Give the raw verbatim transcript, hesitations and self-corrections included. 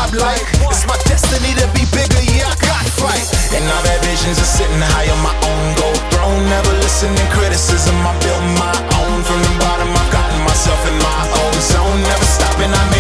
job like. It's my destiny to be bigger, yeah, I got to fight. And I've had visions of sitting high on my own gold throne. Never listening criticism, I built my own. From the bottom, I've gotten myself in my own zone. Never stopping, I